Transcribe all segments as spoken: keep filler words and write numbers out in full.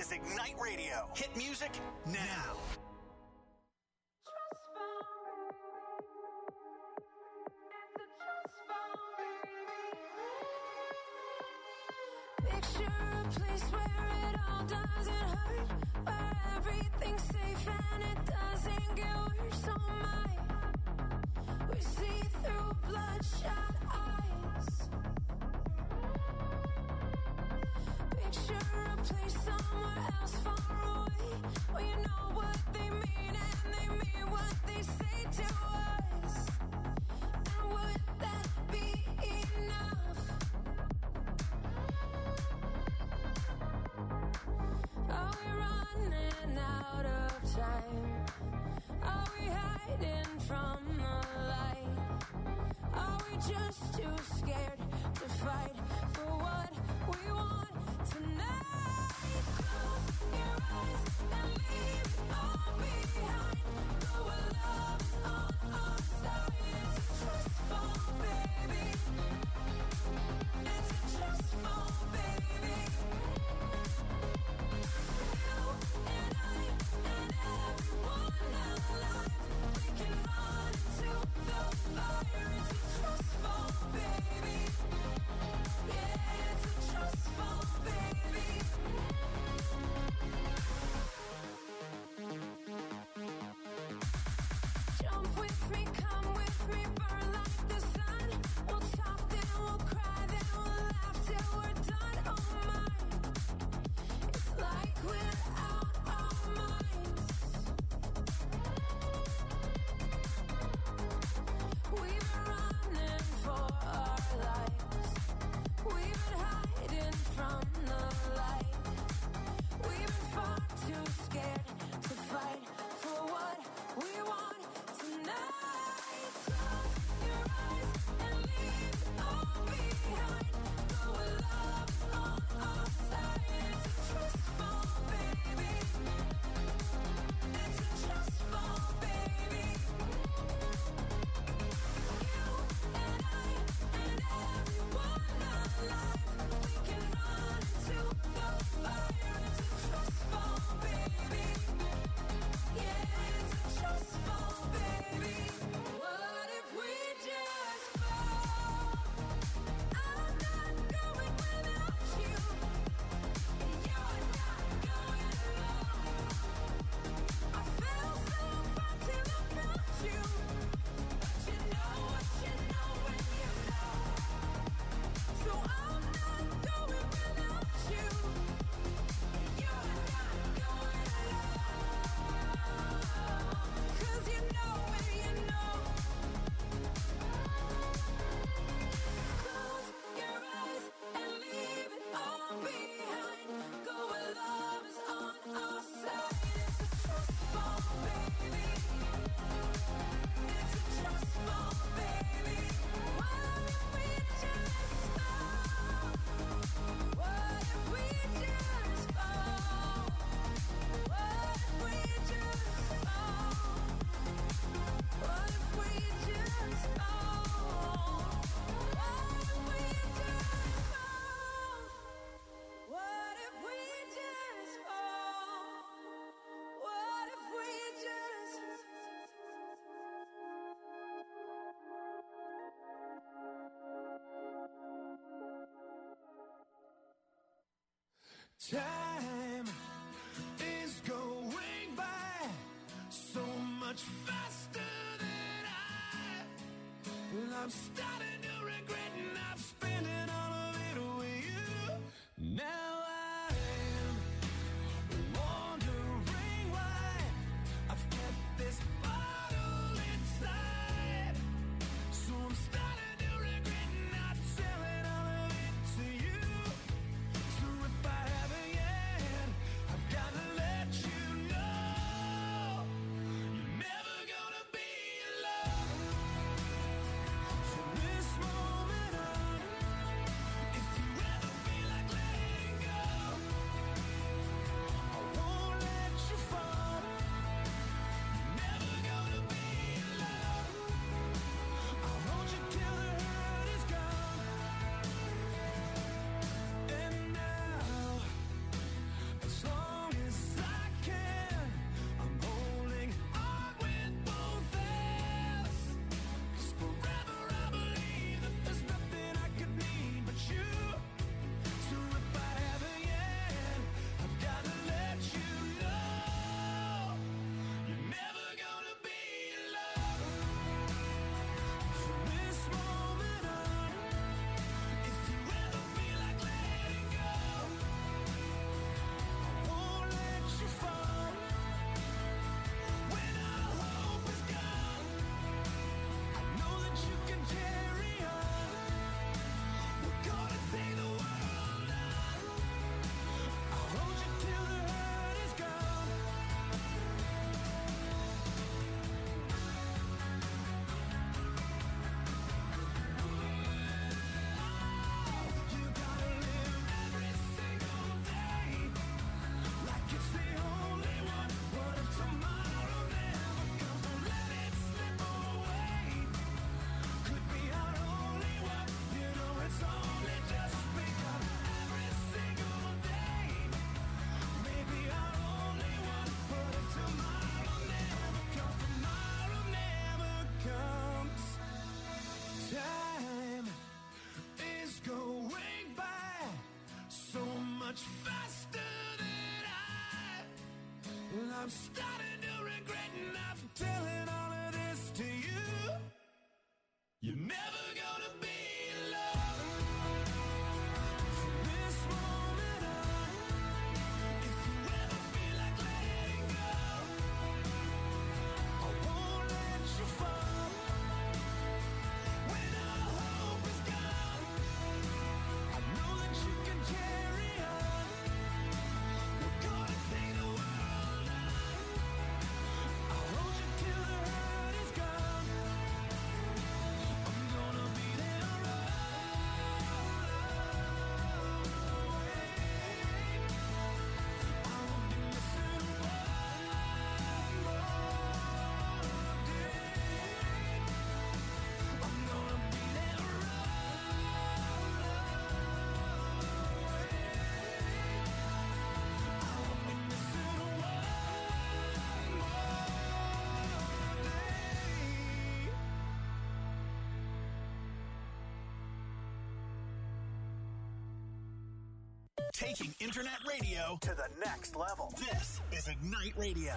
is Ignite Radio. Hit music now. Picture a place where it all doesn't hurt, where everything's safe and it doesn't get worse. Oh my, we see through bloodshot eyes. Picture a place somewhere else far away, where you know what they mean and they mean what they say to us. And would that be enough? Are we running out of time? Are we hiding from the light? Are we just too scared to fight for what we want tonight? Close your eyes and leave it all behind. Go where love's on our side. It's a trust fall, baby. It's a trust fall, baby. You and I and everyone alive, we can run into the fire. It's a trust fall, baby. Yeah, it's a trust fall, baby. Jump with me, come with me, burn like the sun. We'll talk, then we'll cry, then we'll laugh till we're done. Oh my, it's like we're out our minds. We've been running for our lives. We've been hiding from the light. We've been far too scared to fight for what we want tonight. Close your eyes and leave it all behind. Go where love's on our side. It's a trust fall, baby. It's a trust fall, baby. You and I and everyone alive, we can run into the fire. It's a trust fall, baby. Yeah, it's a trust fall, baby. What if we just fall? I'm not going without you. You're not going alone. I fell so far till I found you. But you know what you know when you know. So I'm not going without you. You're not going alone. 'Cause you know when you know. Close your eyes and leave it all behind. Go where love is on our side. It's a trust fall, baby. It's a trust fall, baby. What if we just fall? What if we just fall? What if we just fall? What if we just fall? What if we just fall? What if we just fall? What if we just Time is going by so much faster than I. Well, I'm starting to regret not spending all of it with you. Now I'm wondering why I've kept this bottle inside. So I'm starting to regret not telling all of it to you. So if I haven't yet, I've gotta let you know you're never gonna be alone. From this moment on, I'm starting to regret not telling all of this to you. You're never gonna be alone from this moment on. If you ever feel like letting go, I won't let you fall. When all hope is gone, I know that you can carry on. We're gonna take the world on. I'll hold you till the hurt is gone. I'm gonna be there always. I won't be missing one more day. I'm gonna be there always. I won't be missing one more day. Taking internet radio to the next level. This is Ignite Radio.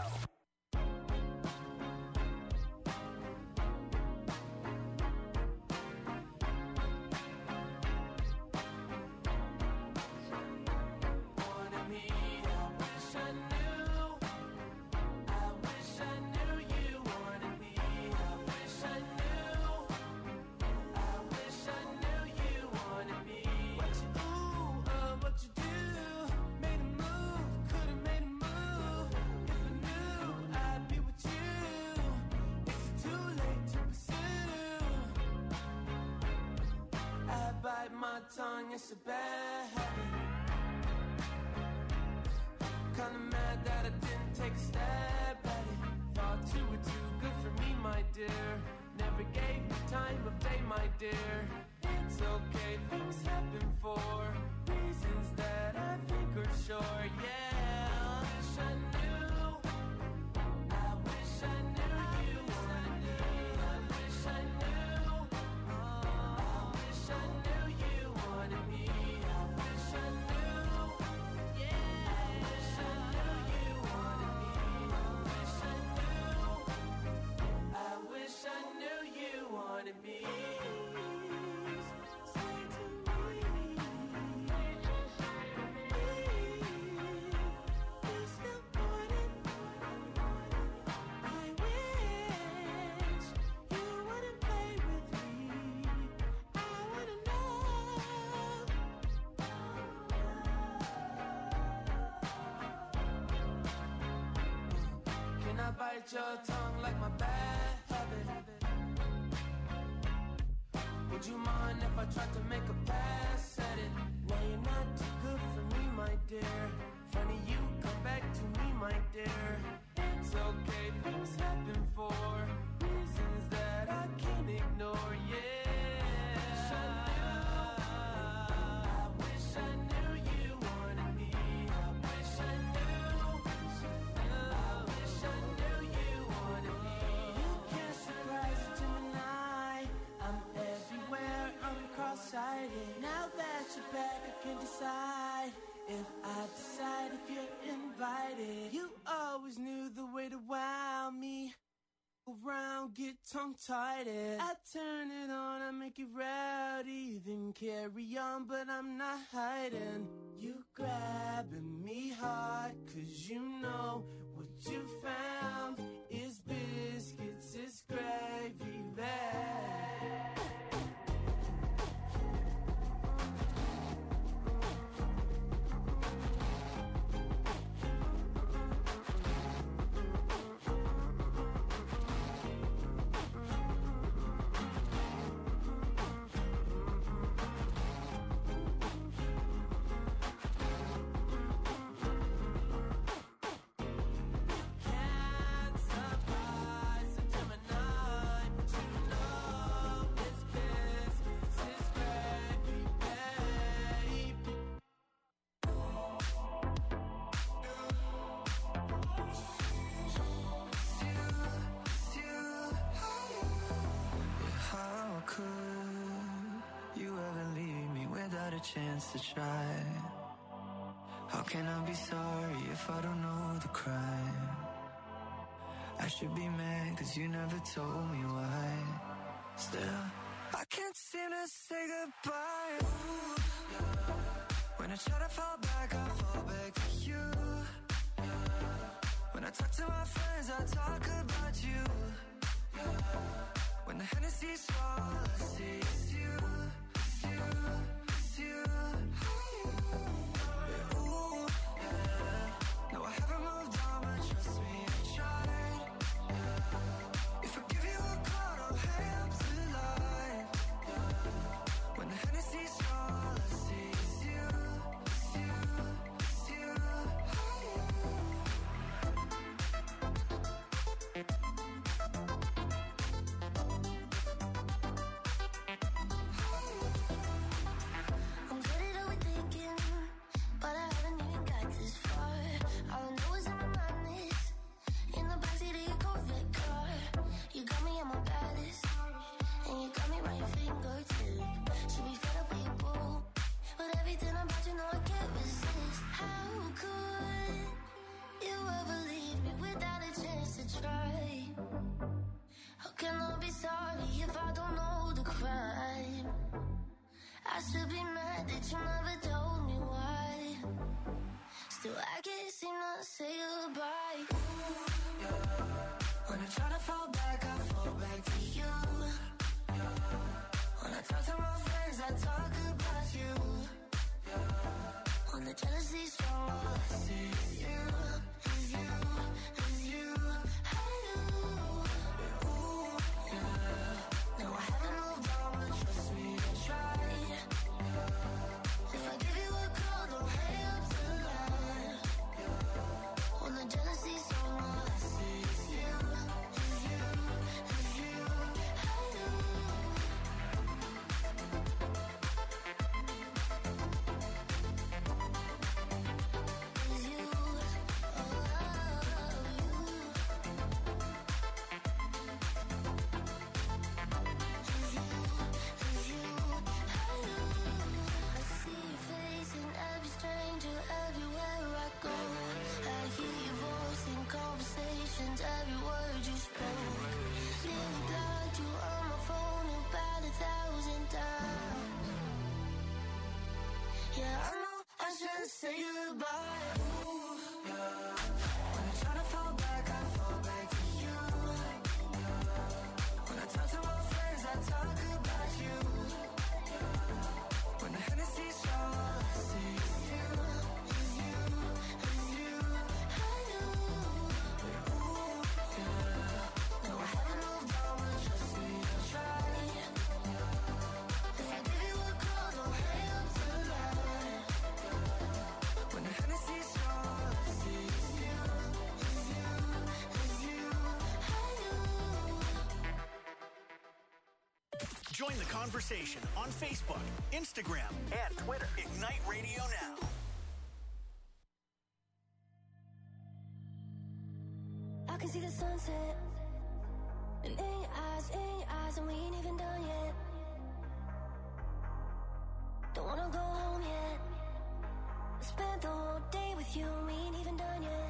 Wanted me, I wish I knew. I wish I knew you wanted me. I wish I knew. I wish I knew you wanted me. What you do, uh, what you do. Made a move, could've made a move. If I knew, I'd be with you. It's too late to pursue. I bite my tongue, it's a bad habit. Kinda mad that I didn't take a stab at it. Thought you were too good for me, my dear. Never gave me time of day, my dear. It's okay, things happen for reasons that I think are sure, yeah. I wish I knew. I wish I knew you wanted me. I wish I knew. I wish I knew you wanted me. I wish I knew. Yeah. I wish I knew you wanted me. I wish I knew. I wish I knew you wanted me. Say to me, you still want it. I wish you wouldn't play with me. I wanna know. Can I bite your tongue like my bad habit? Would you mind if I tried to make a pass at it? Now you're not too good for me, my dear. Funny you come back to me, my dear. It's okay, things happen for reasons that I can't ignore, yeah. I wish I knew you wanted me. I wish I knew. I wish I knew you wanted me. You can't surprise a Gemini. I'm everywhere, I'm cross-sighted. Now that you're back, I can decide if I decide if you're invited. You always knew the way to wow me. Around, get tongue-tied. I turn it on, I make it rowdy. Then carry on, but I'm not hiding. You grabbing me hard, cause you know what you found is biscuits, is gravy there. Can't surprise a Gemini, but you know it's biscuits, it's gravy, babe. How could you ever leave me without a chance to try? How can I be sorry if I don't know the crime? I should be mad cause you never told me why. Still, I can't seem to say goodbye. Ooh, yeah. When I try to fall back, I fall back to you. Yeah. When I talk to my friends, I talk about you. Yeah. When the Hennessy's all I see is you, is you, is you. Yeah, ooh, yeah. No, I haven't moved on, but trust me, I tried. Yeah. If I give you a call, don't hang up the line. Yeah. When the Hennessy's all I see is you, is you, is you. I'm good at overthinking, but I haven't even got this far. All I know is I'm madness in the backseat of your Corvette car. You got me at my baddest, and you got me right your fingertip. Should be fed up with your boo, but everything about you know I can't resist. How could you ever leave me without a chance to try? How can I be sorry if I don't know the crime? I should be mad that you never told me why. Still, I can't seem to say goodbye. Ooh, yeah. When I try to fall back, I fall back to you. Yeah. When I talk to my friends, I talk about you. Yeah. When the jealousy's strong, all I see is you, is you, is you. Hey, you. Yeah, ooh, yeah. No, I haven't moved on, but trust me, I tried. If I give you a call, don't hang up the line. When the jealousy's strong, all I see is you, is you, is you. Hey, you. Is you, oh, you. Is you, hey, you. I see your face in every stranger, everywhere I go. I hear your voice in conversations, every word you spoke. Nearly blocked you on my phone about a thousand times. Yeah, I know I should say goodbye. Ooh, yeah. When I try to fall back, I fall back to you. Yeah. When I talk to my friends, I talk about you. Yeah. When the Hennessy's all I see is you, is you, is you. Hey, you. Yeah, ooh, yeah. No, I haven't moved on, but trust me, I tried. If I give you a call, don't hang up the line. When the Hennessy's all I see is you, is you, is you. Hey, you. Join the conversation on Facebook, Instagram, and Twitter. Ignite Radio Now. I can see the sunset, and in your eyes, in your eyes, and we ain't even done yet. Don't wanna go home yet. I spent the whole day with you, and we ain't even done yet.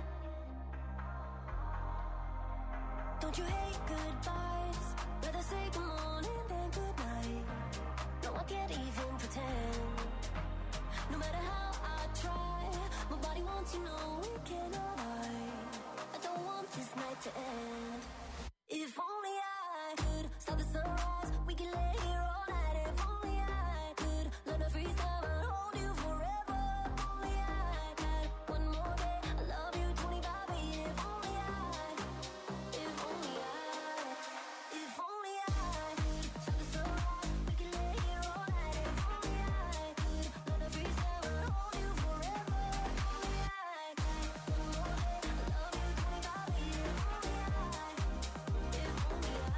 Don't you hate goodbyes? Rather say good morning than good night. No, I can't even pretend. No matter how I try, my body wants to know we cannot hide. I don't want this night to end. If only I could stop the sunrise, we can lay here all night. If only I could learn to freeze time and hold you forever. If only I had one more day, I love you twenty-five, baby. If only I, if only I, if only I could stop the sunrise, we can lay here all night. If only I could learn to freeze time and hold you forever. If only I had one more day, I love you twenty-five, baby. If only I, if only I.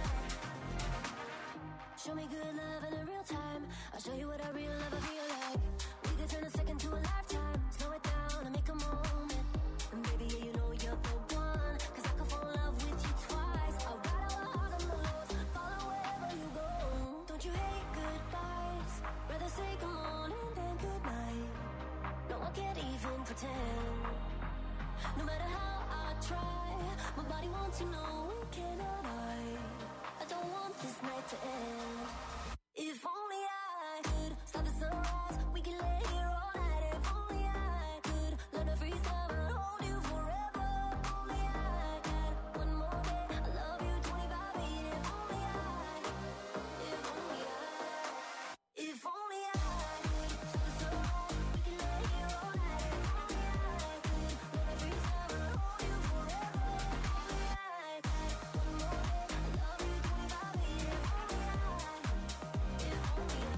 Show me good love in a real time. I'll show you what a real love I feel like. We could turn a second to a lifetime. Slow it down and make a moment. And baby, yeah, you know you're the one. Cause I could fall in love with you twice. I'll ride all the highs and the lows, follow wherever you go. Don't you hate goodbyes? Rather say good morning than good night. No, I can't even pretend. No matter how I try. My body wants to know, can I? I don't want this night to end. If only I could stop the sunrise, we can lay here all night. If only I could learn to freeze time and hold you forever. If only I had one more day, I love you twenty-five eight. If only I, if only I, if only I could stop the sunrise, we can lay here all night. If only I could learn to freeze time and hold you forever. If only I had one more day, I love you twenty-five eight. If only I, if only I.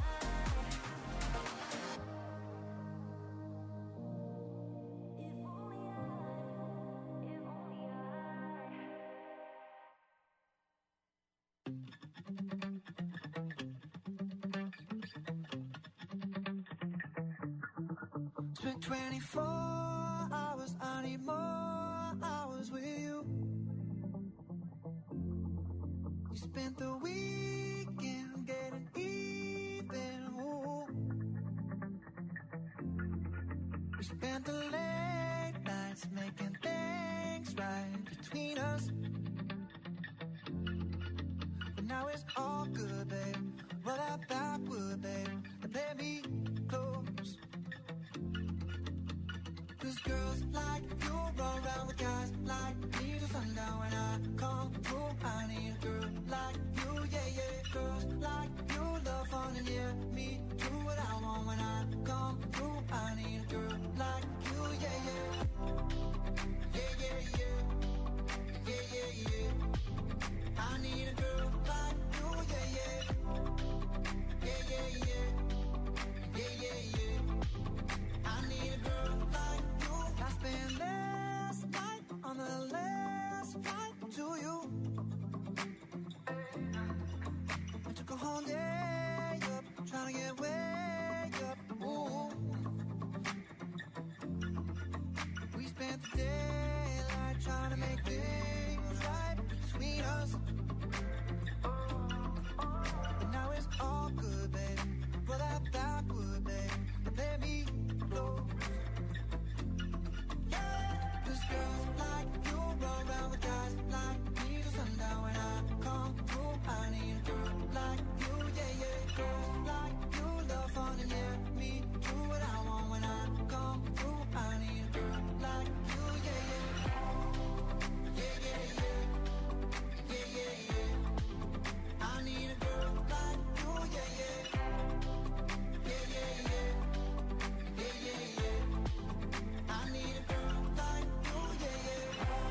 Spent twenty-four hours, I need more hours with you. We spent the weekend getting even. Ooh. We spent the late nights making things right between us. But now it's all good, babe. Roll that backward, babe, and play me close. Cause girls like you run around with guys like me till sundown. When I come through, I need a girl like you, yeah, yeah. Girls like you love fun and yeah, me do what I want. When I come through, I need a girl like you, yeah, yeah. Yeah, yeah, yeah. Yeah, yeah, yeah. I need a girl like you, yeah, yeah. Yeah, yeah, yeah. Yeah, yeah, yeah. I need a girl like you. I spent last night on the last flight to you. I took a whole day up, trying to get way up. Ooh. We spent the daylight trying to make things right between us. But now it's all good, babe. Roll that backward, babe, and let me close. Cause girls like you run around with guys like me till sundown. When I come through, I need a girl like you, yeah, yeah. Girls like you love fun and yeah, me do what I want. When I come through, I need a girl like you, yeah, yeah. Yeah, yeah, yeah. Yeah, yeah, yeah. I need a girl like you, yeah, yeah. Yeah, yeah, yeah. Yeah, yeah, yeah. I need a girl like you, yeah, yeah.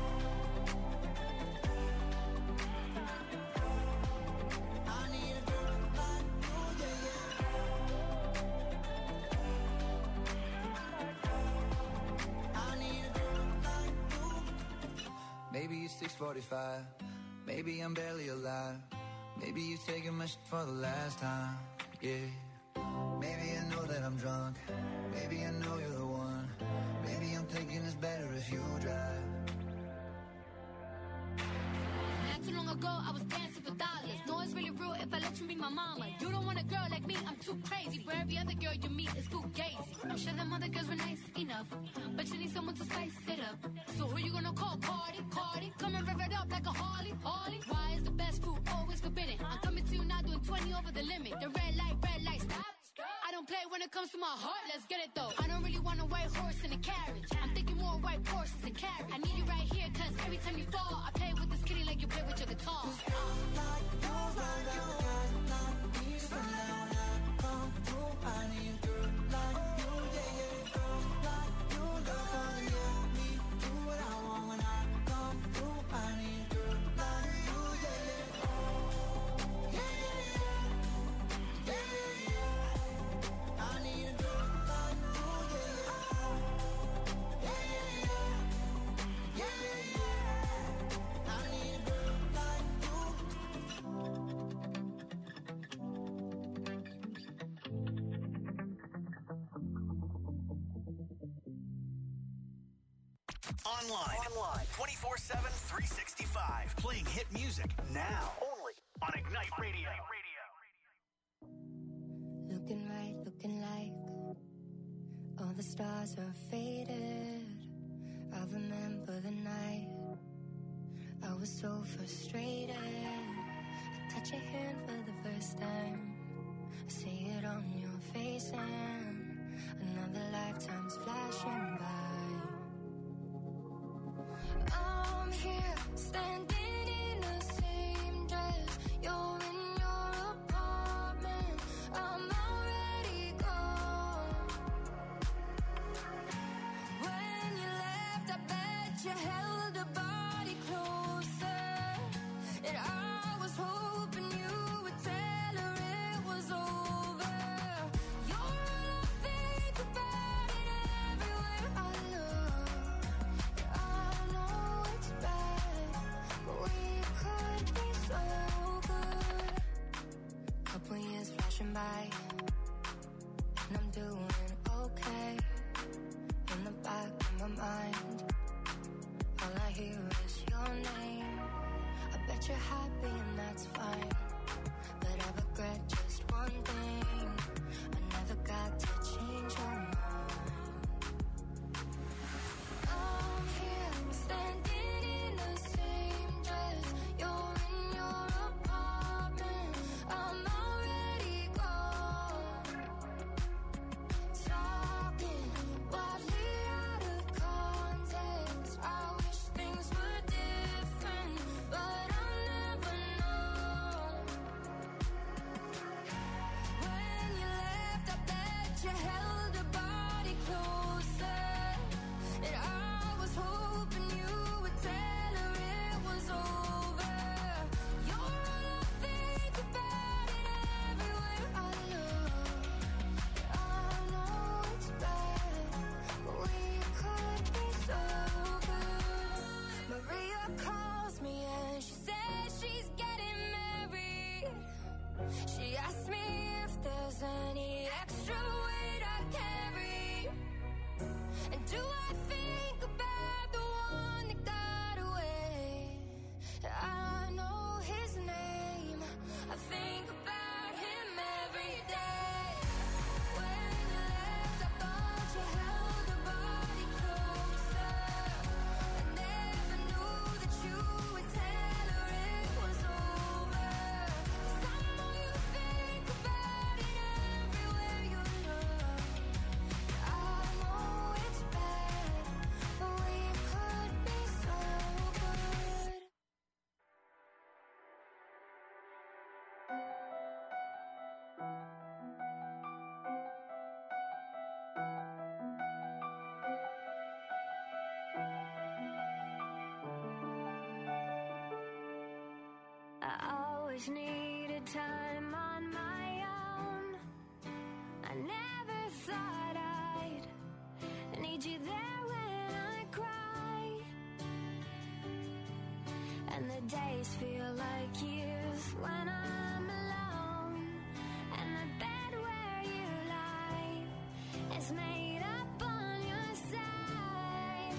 I need a girl like you, yeah, yeah. I need a girl like you. Maybe it's six forty-five. Maybe I'm barely alive. Maybe you taking my shit for the last time. Yeah. Maybe I know that I'm drunk. Maybe I know you're the one. Maybe I'm thinking it's better if you drive. Not too long ago, I was dancing for dollars. No, it's really real if I let you be my mama. You don't want a girl like me, I'm too crazy. Where every other girl you meet is fugazi. I'm sure them other girls were nice enough, but you need someone to spice it up. So who you gonna call? Cardi, Cardi. Come and rev it up like a Harley, Harley. Why is the best food always forbidden? I'm coming to you now doing twenty over the limit. The red light, red light, stop. I don't play when it comes to my heart, let's get it though. I don't really want a white horse in a carriage. I'm thinking more white horses and carriage. I need you right here, cause every time you fall, I play with this kitty like you play with your guitar. Like you run around with guys like me till sundown. When I come through, I need a girl like you, yeah, yeah. Girls like you love fun, yeah, me do what I want. When I come through, I need a girl like you, yeah, yeah. Yeah, yeah, yeah. Yeah, yeah, yeah. I need a girl like you, yeah, yeah. Yeah, yeah, yeah. Yeah, yeah, yeah. I need a girl like you. Online. Online. twenty-four seven, three sixty-five. Playing hit music now. Only on Ignite Radio. Looking right, looking like all the stars are faded. I remember the night I was so frustrated. I touch your hand for the first time. I see it on your face and another lifetime's flashing by. I'm here standing in the same dress. You're in your apartment. I'm already gone. When you left, I bet you held a body closer. And I was hoping you would tell her it was over. You're all I think about and everywhere I look. I know it's bad, but we could be so good. Couple years flashing by, and I'm doing okay. In the back of my mind, all I hear is your name. I bet you're happy and that's fine, but I regret just one thing. I never got to change your mind. I'm here standing in the same dress. You're in your apartment. I'm already gone. Talking wildly out of context. I wish things were different, but I'll never know. When you left, I bet you held a body closer. And I was hoping you would tell her it was over. You're all I think about and everywhere I look. I know it's bad, but we could be so good. Maria calls me and she says she's getting married. She asked me if there's any extra weight I carry. And do I think about the one that got away? I know his name. I think about him every day. When you left, I thought you held a body closer. I never knew that you would tell her it was over. 'Cause I know you think about it everywhere you look. I know it's bad, but we could be so good. I always needed time on my own. I never thought I'd need you there when I cry. And the days feel like years when I'm alone. And the bed where you lie is made up on your side.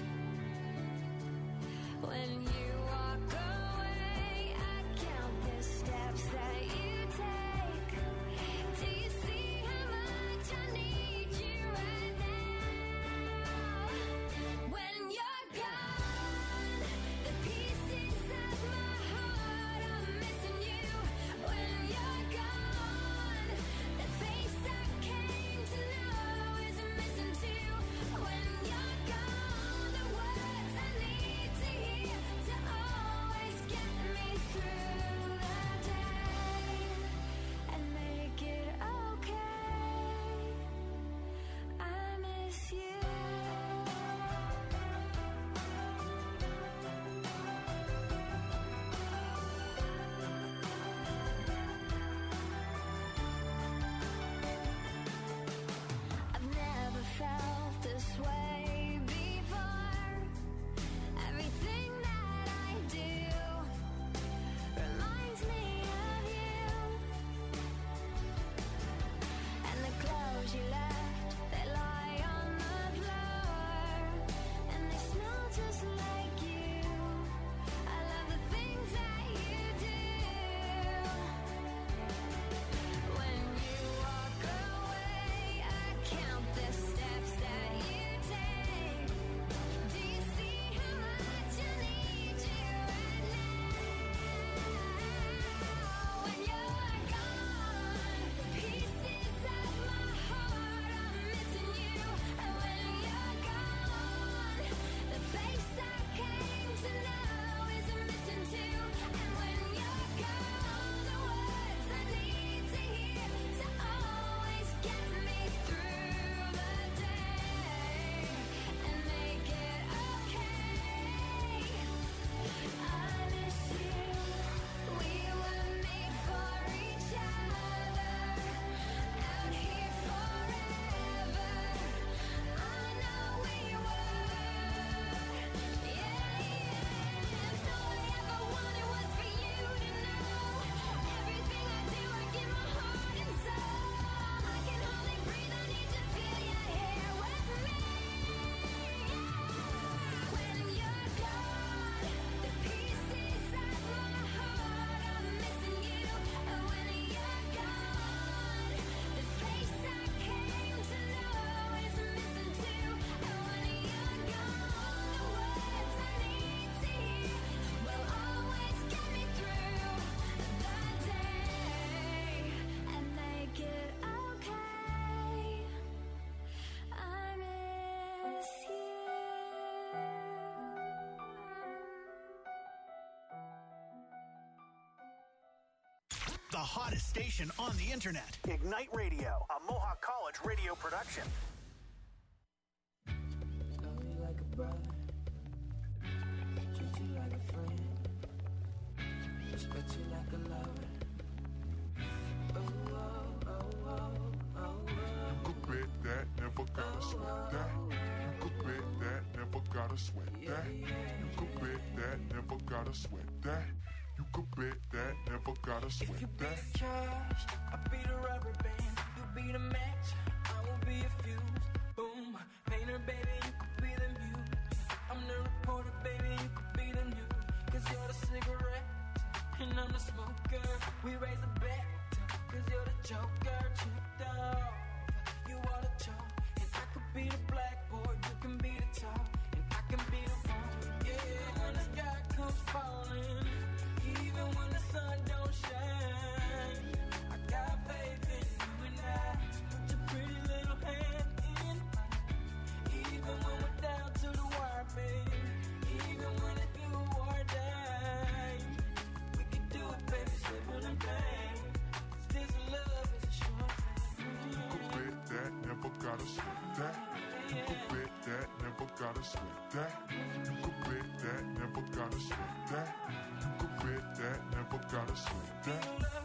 When you walk away, I count the steps that you take. Do you see how much I need you right now? When you're gone, the pieces of my heart are missing you. When you're hottest station on the internet. Ignite Radio, a Mohawk College radio production. Love you like a brother, treat you like a friend, respect you like a lover. Oh, oh, oh, oh, oh, oh. You could bet that, never gotta sweat that. You could bet that, never gotta sweat that. You could bet that, never gotta sweat that. You could bet that, never gotta sweat If you be that. the cash, I'll be the rubber band. You be the match, I will be a fuse. Boom, painter, baby, you could be the muse. I'm the reporter, baby, you could be the news. Cause you're the cigarette, and I'm the smoker. We raise the bet, cause you're the joker. Chipped off, you are the chalk. And I could be the blackboard, you can be the top. And I can be the one, yeah, when the sky comes falling. Even when the sun don't shine, I got faith in you and I. Just put your pretty little hand in mine. Even when we're down to the wire, baby. Even when it's do or die, we can do it, baby, simple and plain. 'Cause this love is a short thing. You could bet that, never gotta sweat that. You could bet that, never gotta sweat that. You could bet that, never gotta sweat that. You could bet that, never gotta sweat that.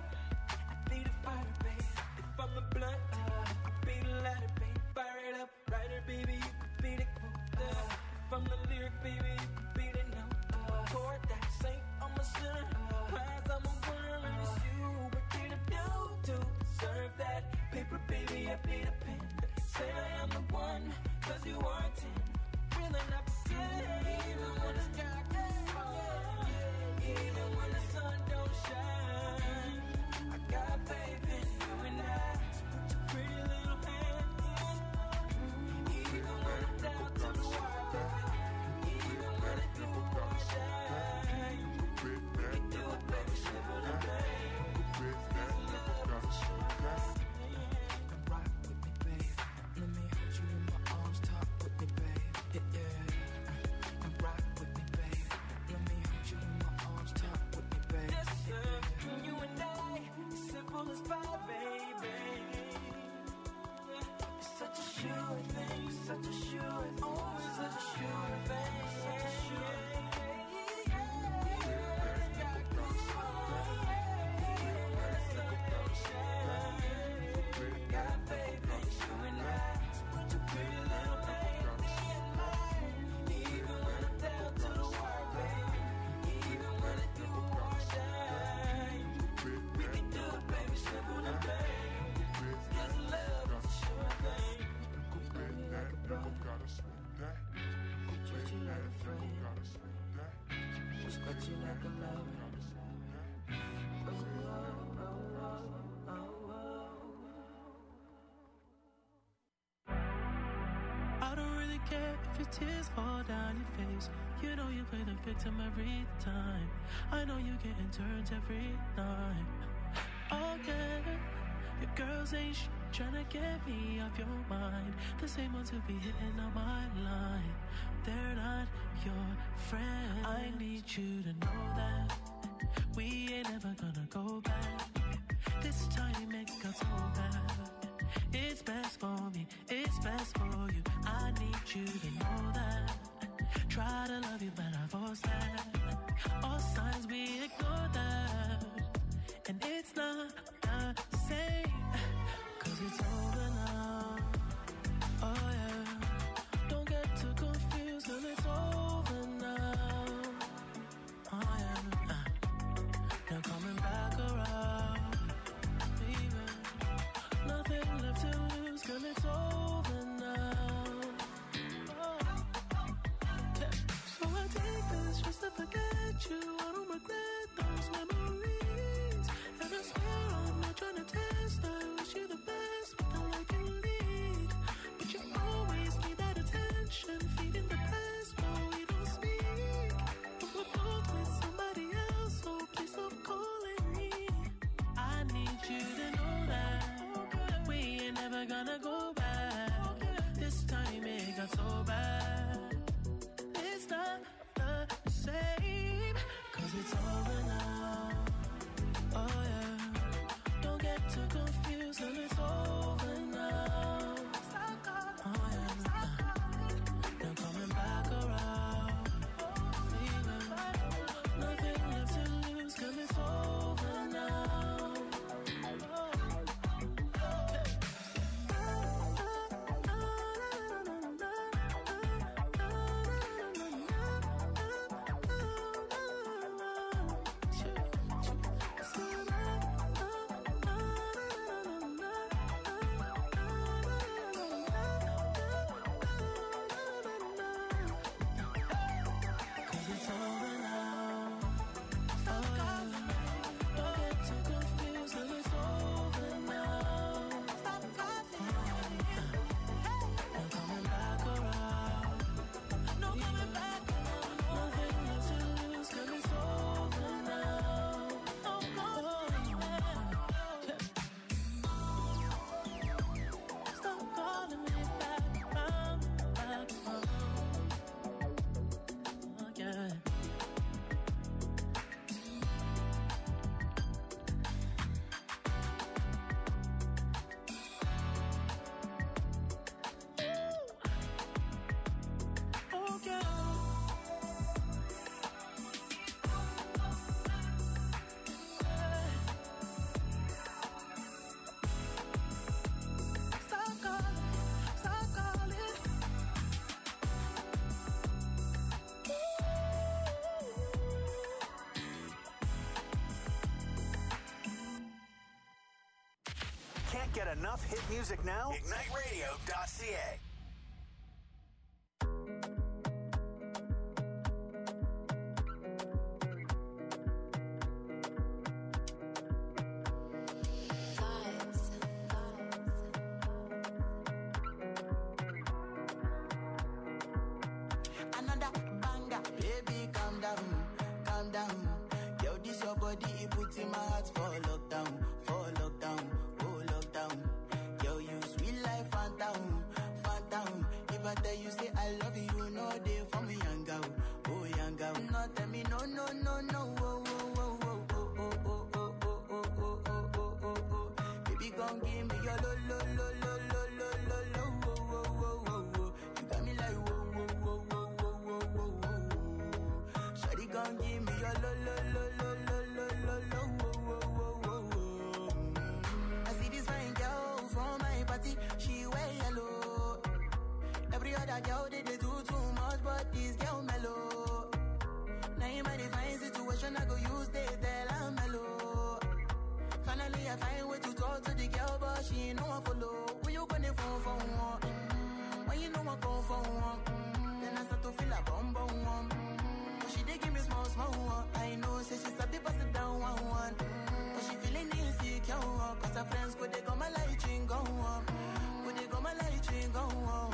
I be the fire, baby. If I'm the blunt, I could be the lighter, baby. Fire it up, writer, baby. You could be the quote. If I'm the lyric, baby, you could be the note. Chord that saint, I'm a sinner. Prize, I'm a winner, and it's you. What did I do to deserve that? Paper, baby, I be the pen. Say I am the one, cause you are a ten. Really not pretend. Even when the sky gets falling, even when the sun don't shine, I got faith in you and I. Just put your pretty little hand in. Even when I'm down to the wire, baby. Even when it do or die, You could bet that, do never it, baby, simple and plain. You could bet that, never gotta sweat that. Come rock with me, babe. Let me hold you in my arms, talk with me, babe. Yeah, yeah. Come rock with me, babe. Let me hold you in my arms, talk with me, babe. Yes, sir. You and I, simple as pie, baby. It's such a sure thing, such a sure thing, always such a sure thing, such a sure thing. Got faith in you and I. Just put your pretty little hand in mine. Even when I'm down to the wire, baby. Even when it do or die, we can do it, baby, simple and plain. This love is a sure thing. You could bet that, never gotta sweat that. You could bet that, never gotta sweat that. Respect you like a lover. Oh, oh, oh, oh, oh, I don't really care if your tears fall down your face. You know you play the victim every time. I know you getting turns every night. Oh yeah, your girls ain't sh- tryna get me off your mind. The same ones who be hitting on my line. They're not your friends. I need you to know that we ain't ever gonna go back. This tiny make us so bad. It's best for me, it's best for you. I need you to know that. Try to love you, but I force that. All signs we ignore that. And it's not the same, cause it's over now. Oh yeah, don't get too confused, cause it's over now. Oh yeah, uh, now coming back around, baby. Nothing left to lose, cause it's over now. Oh. Yeah. So I take this just to forget you. I don't regret the Get enough hit music now? ignite radio dot c a. Another banger, baby, calm down, calm down. Yo, this your body, it puts in my heart for lockdown, for lockdown, oh lockdown. Yo, you sweet life, phantom, phantom. If I tell you say I love you, you know they for me, young girl, oh young girl. No, tell me no, no, no, no, oh, oh, oh, oh, oh, oh, oh, oh, oh, oh, oh, oh, oh, oh. Baby, gon' give me your lo, lo, lo, lo, lo, lo, lo, lo, oh, oh, oh, oh, oh. You got me like whoa, whoa, whoa, whoa, whoa, whoa, whoa, whoa. Shawty gon' give me your lo, lo, lo, lo, lo, lo, lo, lo, whoa, whoa, whoa, whoa. I see this fine girl from my party, she wear yellow. Every other girl they, they do too much, but this girl mellow. Now in my divine situation, I go use they tell I'm mellow. Finally, I find way to talk to the girl, but she ain't no one follow. Who you gonna phone for one? Mm-hmm. When you know I come for one, mm-hmm. Then I start to feel a bum bum one. Mm-hmm. But she dey give me small small one. I know, say she's a bit pass it down one one. Mm-hmm. But she feeling insecure, one. Cause her friends go they go my light ring go on. Go they go my light ring go on.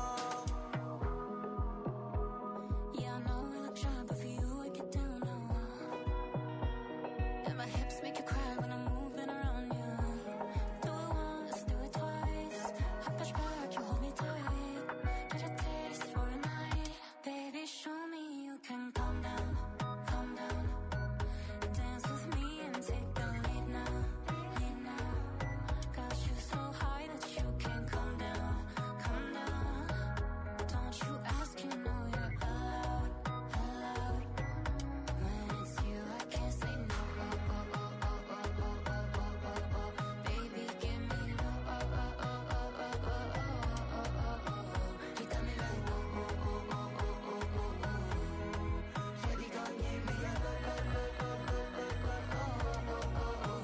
Yeah, I know I look shy, but for you I get down low. And my hips make you cry when I'm moving around you. Do it once, do it twice. I push back, you hold me tight. Get a taste for a night. Baby, show me you can calm down, calm down. Dance with me and take the lead now, lead now. Got you so high that you can't calm down, calm down. Don't you ask, you know you're allowed, allowed. When it's you, I can't say no. Oh, oh, oh, oh, oh, oh, oh, oh, oh, oh. Baby, give me low. Oh, oh, oh, oh, oh, oh, oh, oh, oh, oh. You got me like whoa, whoa, whoa, whoa, whoa, whoa, whoa, whoa. Shawty gon' give me a low, low, low, low, low, low, low, oh, oh, oh,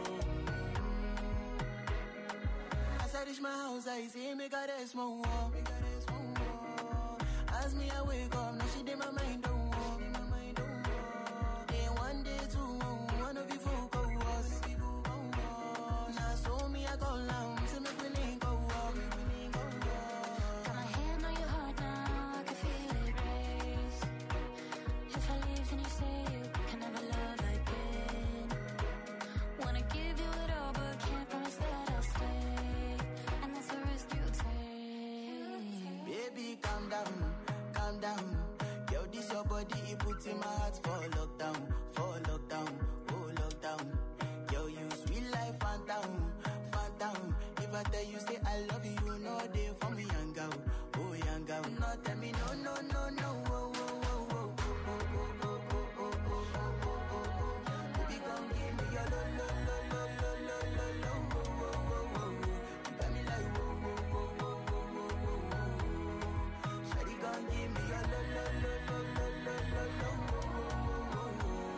oh. As I reach my house, I see me got a small wall. Me got a small wall. As me, I wake up, now she did my mind don't walk. Day one, day two, one of you folk go us. Now so me, I go down, see me willing go walk. Got my hand on your heart now, I can feel it race. If I leave, then you say you can never love again. Wanna give you it all, but can't promise that I'll stay. And that's a risk you take. Baby, calm down, calm down. Yo, this your body, it puts in my heart for lockdown, for lockdown, oh lockdown. Yo, you sweet life, phantom, phantom. If I tell you say I love you, you know they for me, young girl, oh young girl. No, tell me no, no, no, no, oh, oh, oh, oh, oh, oh, oh, oh, oh, oh, oh, oh, oh. Baby, come give me your lo, lo, lo, lo, lo, lo, lo, lo, oh, oh, oh, oh, oh. You got me like whoa, whoa, whoa, whoa, whoa, whoa, whoa, whoa. Shawty gon' give me your lo, lo, lo, lo, lo, lo, lo, lo, oh, oh, oh, oh, oh.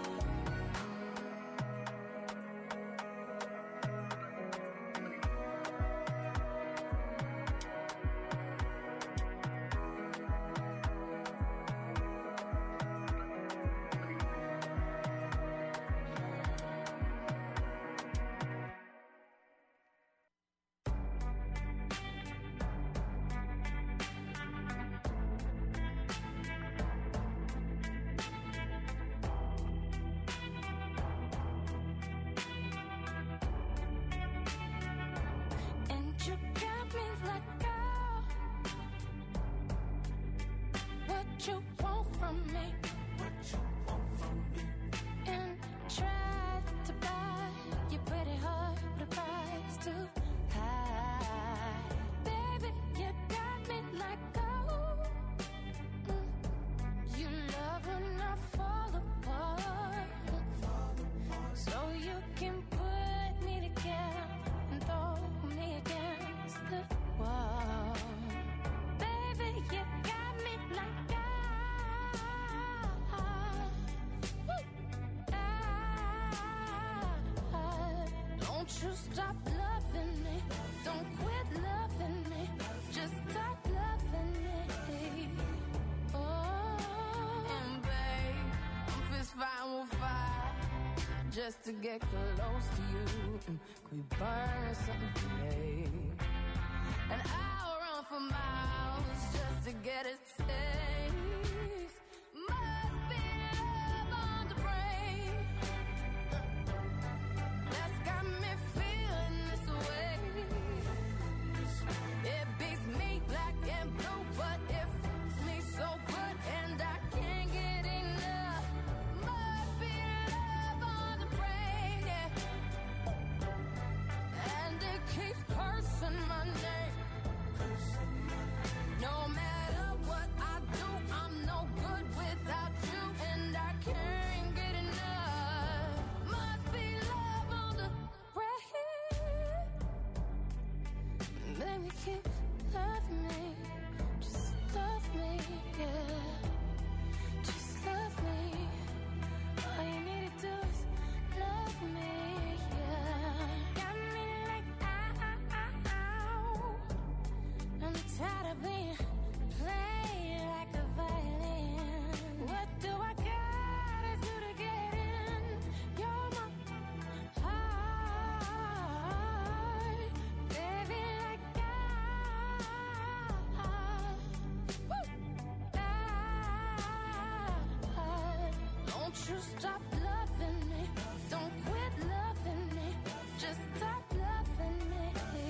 And you got me like, girl, what you want from me? What you want from me? And try to buy your pretty heart with a price too high. Baby, you got me like, oh, mm. You love when I fall apart, so you can put me together and throw me against the wall. Baby, you got me like, ah, woo, ah. Don't you stop loving me. just to get close to you. Mm, Could we burn something today? And I'll run for miles just to get a taste. Must be love on the brain that's got me feeling this way. It beats me black and blue, but it fits me so good, and I can't get enough. Must be love on the brain, yeah. And it keeps cursing my name. No matter what I do, I'm no good without you, and I can't get enough. Must be love on the brain. Baby, keep loving me. Just love me, yeah. Just love me. All you need to do is love me, yeah. Got me like, ow. I'm tired of being played like a violin. What do I gotta do to get in? You're my heart, baby, like I. Woo! I. Don't you stop loving me. Don't quit loving me. Just stop loving me.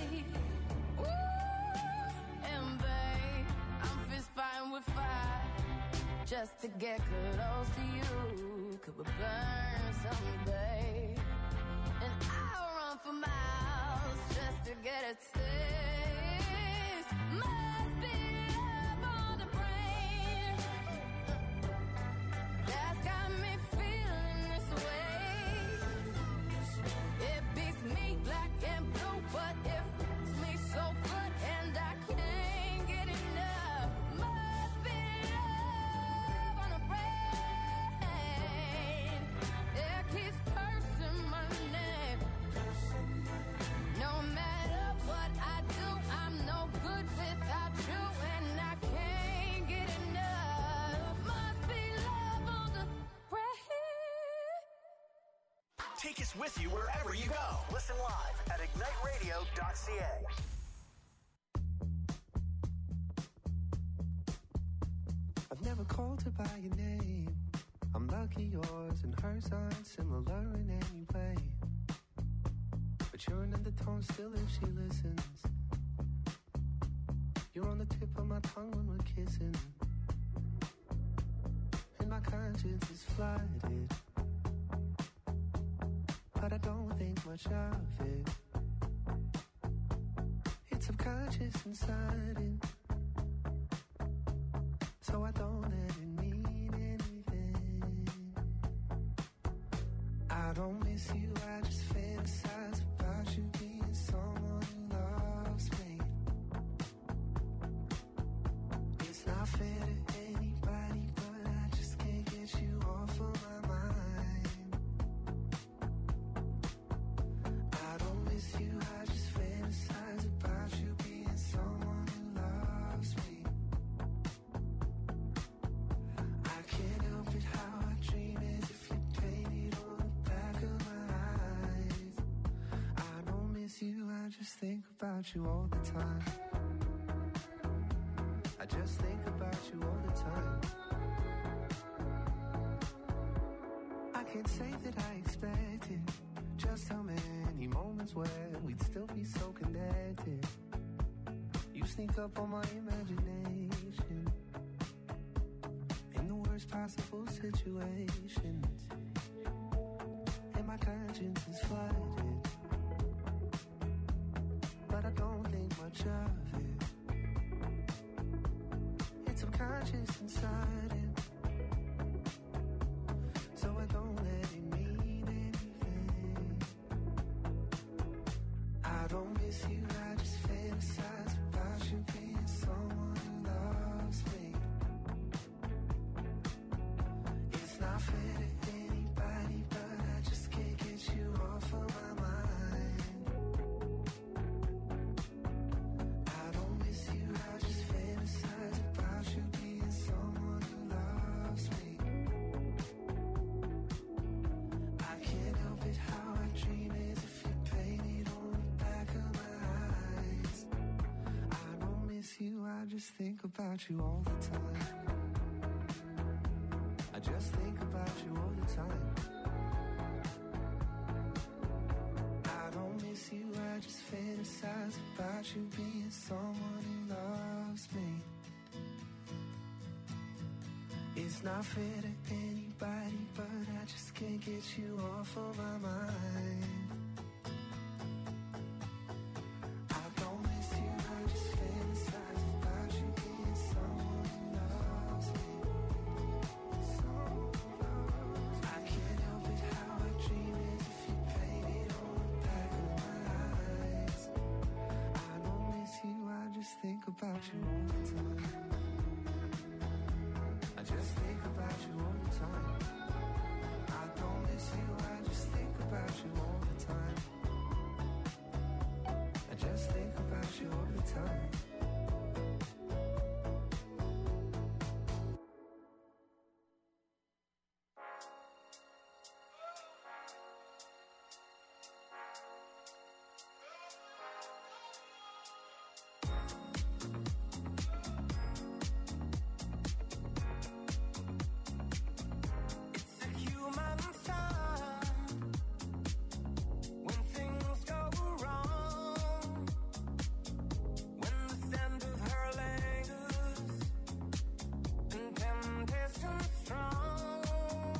Ooh, and babe, I'm fist fighting with fire just to get close to you. Could we burn something, babe? And I'll run for miles just to get a taste. Must be love on the brain that's got me feeling this way. It beats me black and blue, but it fits me so good, and I can't get enough. Must be love on the brain. It keeps cursing my name. No matter what I do, I'm no good without you, and I can't get enough. Must be love on the brain. Take us with you wherever you go. Listen live at ignite radio dot c a. I've never called her by your name. I'm lucky yours and hers aren't similar in any way. But you're an undertone still if she listens. You're on the tip of my tongue when we're kissing. And my conscience is flooded, but I don't think much of it. It's subconscious and sudden, so I don't let it mean anything. I don't miss you, I just fantasize about you being someone who loves me. It's not fair to anybody, but I just can't get you off of my mind. I don't miss you, I just fantasize about you being someone who loves me. I can't help it how I dream as if you painted on the back of my eyes. I don't miss you, I just think about you all the time. I just think about you all the time. I can't say that I expected just how many moments where we'd still be so connected. You sneak up on my imagination in the worst possible situations, and my conscience is flooded, but I don't think much of it. It's subconscious and sudden, so I don't let it mean anything. I don't miss you, I just fantasize about you being someone who loves me. It's not fair to anybody, but I just can't get you off of my mind. I don't miss you, I just fantasize about you being someone who loves me. I can't help it just think about you all the time. I just think about you all the time. I don't miss you, I just fantasize about you being someone who loves me. It's not fair to anybody, but I just can't get you off of my mind. I don't miss you, I just fantasize about you being someone who loves me. Someone who loves me. I can't help it how I dream as if you painted on the back of my eyes. I don't miss you, I just think about you all the time. I just think about you all the time. I don't miss you, I just think about you all the time. I just think about you all the time. It's a human sign when things go wrong, when the scent of her lingers and temptation strong.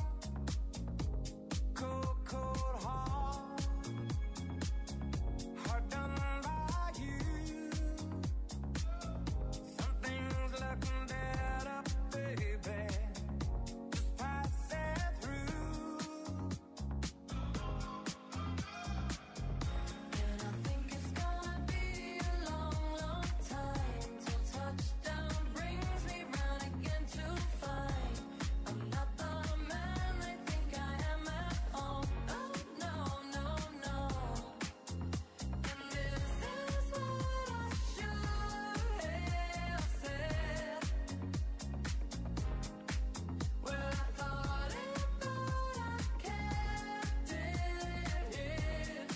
Cold, cold heart, heart done by you. Something's looking better, baby. Just pass it through. And I think it's gonna be a long, long time till touchdown brings me round again to find I'm not the man they think I am at home. Oh no, no, no. And this is what I should have said. Well, I thought it, but I kept it hid.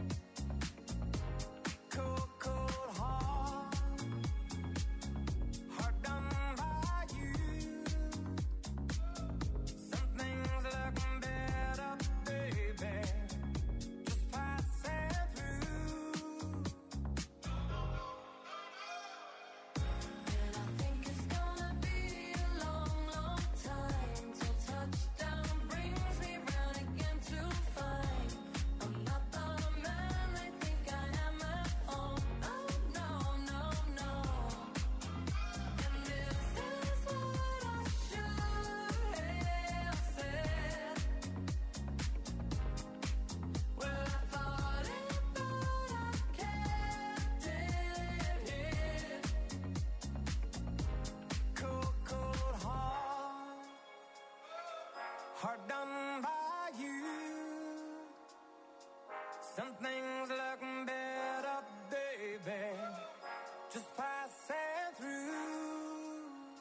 Cold, cold heart, heart done by you. Something's looking better, baby. Just pass it through. And I think it's gonna be a long, long time till touchdown brings me round again to find I'm not the man they think I am at home. Oh no, no, no. And this is what I should have said. Well, I thought it, but I kept it hid. Cold, cold heart, heart done by you. Something's looking better, baby. Just pass it through.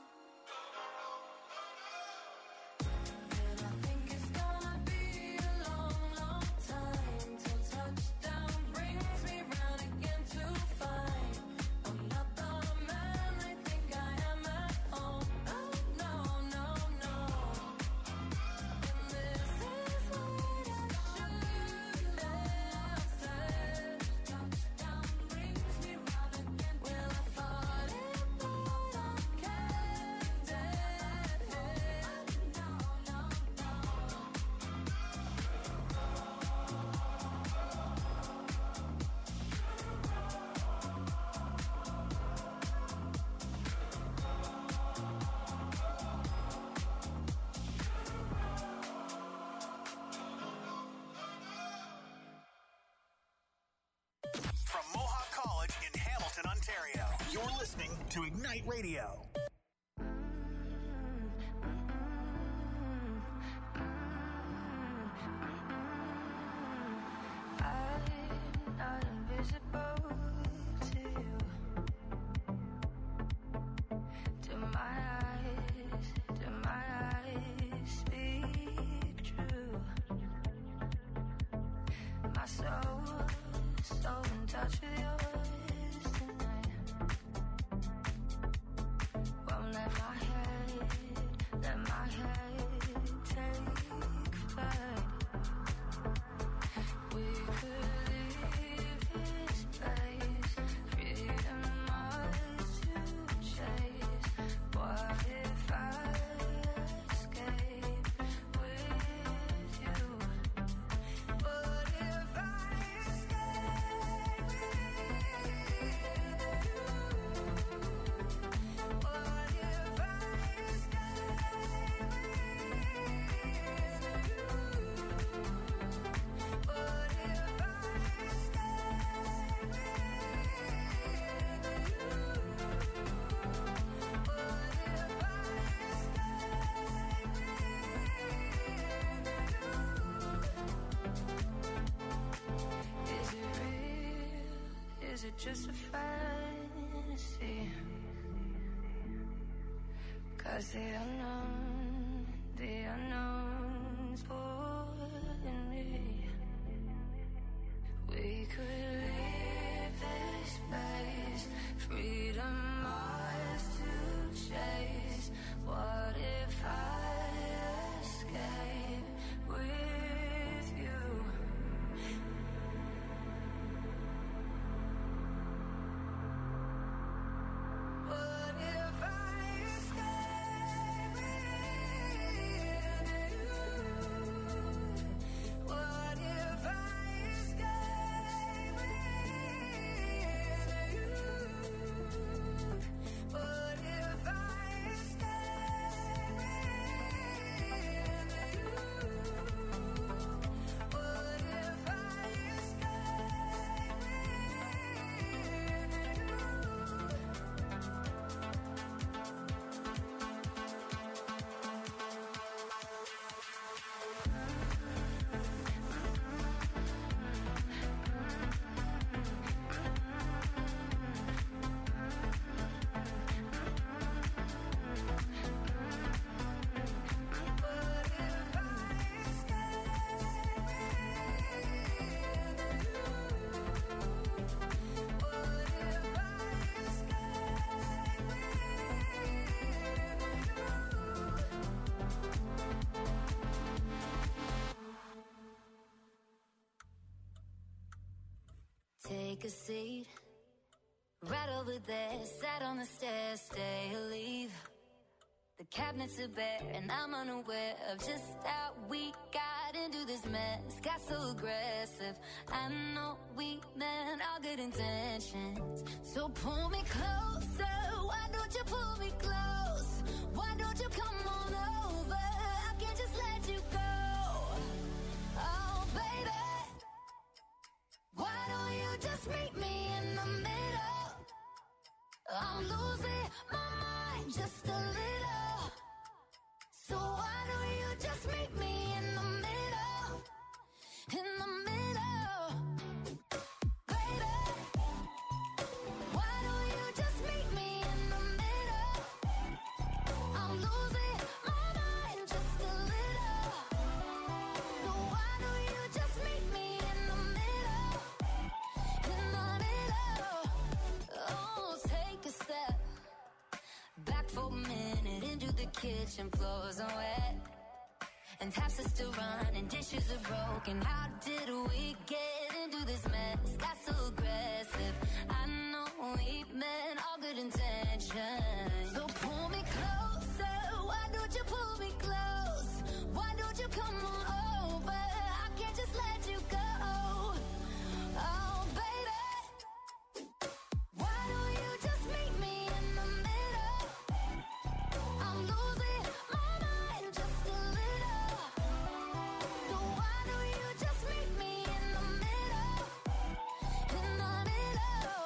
And I think it's gonna be a long, long time till touchdown brings me round again to find I'm not the man they think I am at home. Oh no, no, no. And this is what I should have said. Touchdown brings me round again. Well, I thought it, but I kept it hid. No, no, no. From Mohawk College in Hamilton, Ontario, you're listening to Ignite Radio. I'm not invisible to you. Do my eyes, do my eyes speak true? My soul, so in touch with yours tonight. it just a fantasy? Cause the unknown, the unknown's pulling me. We could leave this place, freedom ours to chase. What if I escape with you? What if I escape with you? What if I escape with you? What if I escape with you? What if I escape Take a seat, right over there, sat on the stairs, stay or leave. The cabinets are bare and I'm unaware of just how we got into this mess. Got so aggressive, I know we meant all good intentions. So pull me closer, why don't you pull me close? Why don't you come on over, I can't just let you go. Oh baby, why don't you just meet me in the middle? I'm losing my mind just a little. So why don't you just meet me in the middle? In the middle. Baby, why don't you just meet me in the middle? I'm losing my mind just a little. So why don't you just meet me in the middle? In the middle. Oh, take a step back for a minute into the kitchen, floors are wet and taps are still running, dishes are broken. How did we get into this mess? Got so aggressive, I know we meant all good intentions. So pull me closer, why don't you pull me close? Why don't you come on over, I can't just let you go. Oh baby, why don't you just meet me in the middle? I'm losing my mind just a little. So why don't you just meet me in the middle? In the middle.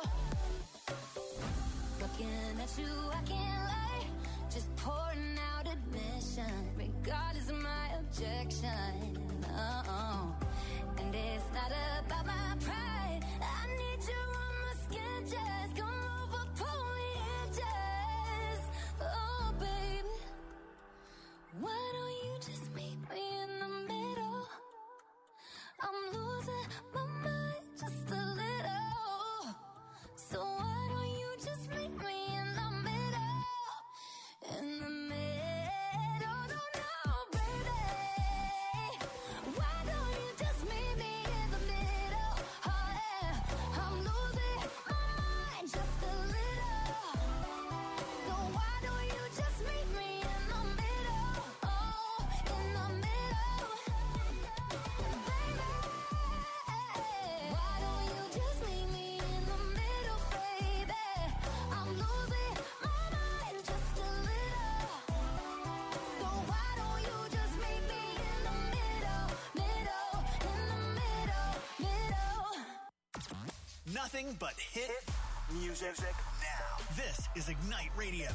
Looking at you, I can't lie, just pouring out admission, regardless of my objection. Oh, and it's not about my pride, I need you on my skin, just come over, pull me in, just. Oh baby, why don't you just meet me in the middle? I'm losing my mind just a little. So why don't you just meet me in the middle? In the middle, no, no, baby. Why don't you just meet me in the middle? Oh yeah, I'm losing my mind just a little. So why don't you just meet me in the middle? Oh, in the middle, baby. Why don't you just meet me in the middle, baby? I'm losing my mind just a little. So why don't you just meet me in the middle, middle, in the middle, middle. Nothing but hit music now. This is Ignite Radio.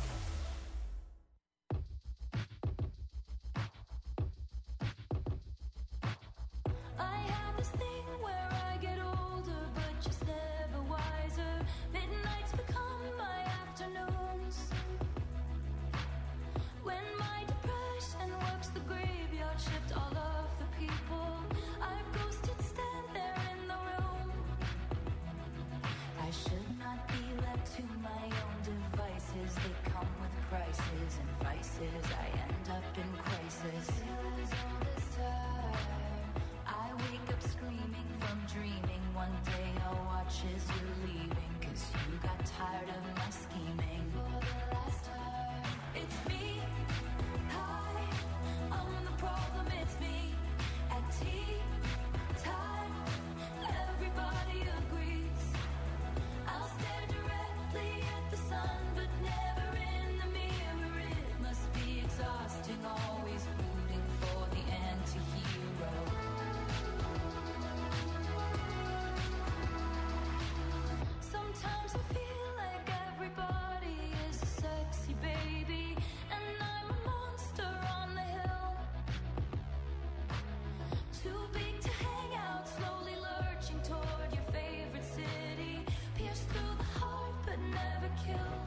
I have this thing where I get older, but just never wiser. prices and vices, I end up in crisis. Still as all this time, I wake up screaming from dreaming. One day I'll watch as you're leaving, cause you got tired of my scheming. For the last time, it's me. Hi, I'm the problem, it's me. At tea time, everybody agrees. I'll stare directly at the sun, but never in the mirror. It must be exhausting, always rooting for the anti-hero. Sometimes I feel like everybody is a sexy baby, and I'm a monster on the hill. Too big to hang out, slowly lurching toward your favorite city. Pierced through the heart, but never killed.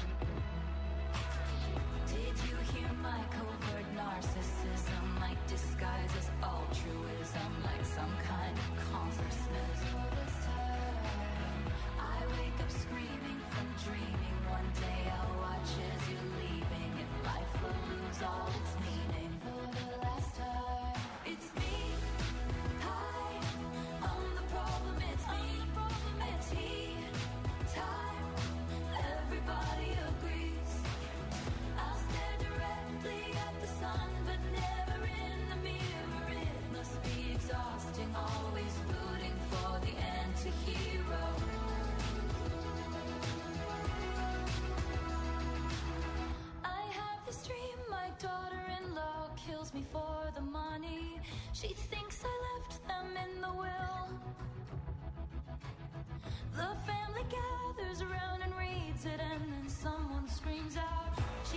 Did you hear my covert narcissism? Like disguise as altruism, like some kind of consciousness. All this time, I wake up screaming from dreaming. One day I'll watch as you're leaving, and life will lose all its meaning. For the last time, it's me. Hi, I'm the problem, it's me. At tea time, everybody agrees. I'll stare directly at the sun, but never in the mirror. It must be exhausting, always rooting for the anti-hero. I have this dream, my daughter-in-law kills me for the money. She thinks I left them in the will. The family gathers around and reads it, and then someone screams out, she